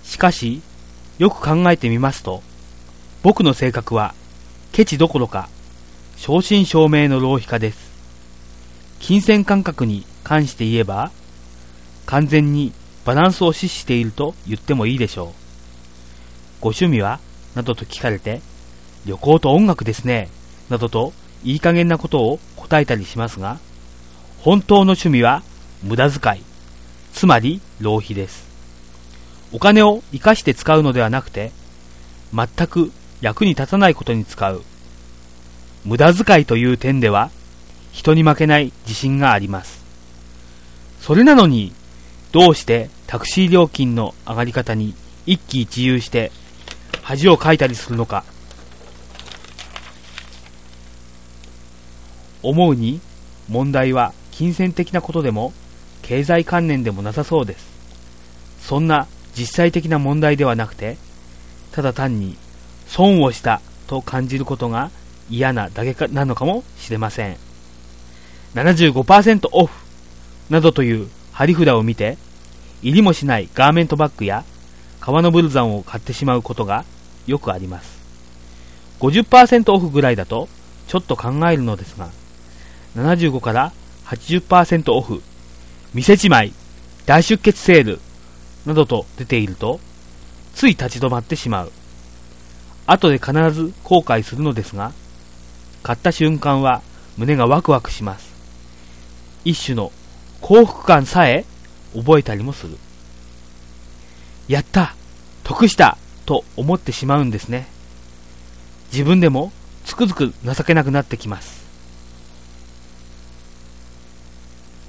しかし、よく考えてみますと、僕の性格はケチどころか正真正銘の浪費家です。金銭感覚に関して言えば、完全にバランスを失していると言ってもいいでしょう。ご趣味はなどと聞かれて、旅行と音楽ですねなどといい加減なことを答えたりしますが、本当の趣味は無駄遣い、つまり浪費です。お金を生かして使うのではなくて、全く役に立たないことに使う。無駄遣いという点では、人に負けない自信があります。それなのに、どうしてタクシー料金の上がり方に一喜一憂して恥をかいたりするのか。思うに、問題は金銭的なことでも経済観念でもなさそうです。そんな実際的な問題ではなくて、ただ単に損をしたと感じることが嫌なだけなのかもしれません。75% オフなどという貼り札を見て、入りもしないガーメントバッグや革のブルザンを買ってしまうことがよくあります。50% オフぐらいだとちょっと考えるのですが、75から 80% オフ、店じまい、大出血セールなどと出ていると、つい立ち止まってしまう。後で必ず後悔するのですが、買った瞬間は胸がワクワクします。一種の幸福感さえ覚えたりもする。やった、得したと思ってしまうんですね。自分でもつくづく情けなくなってきます。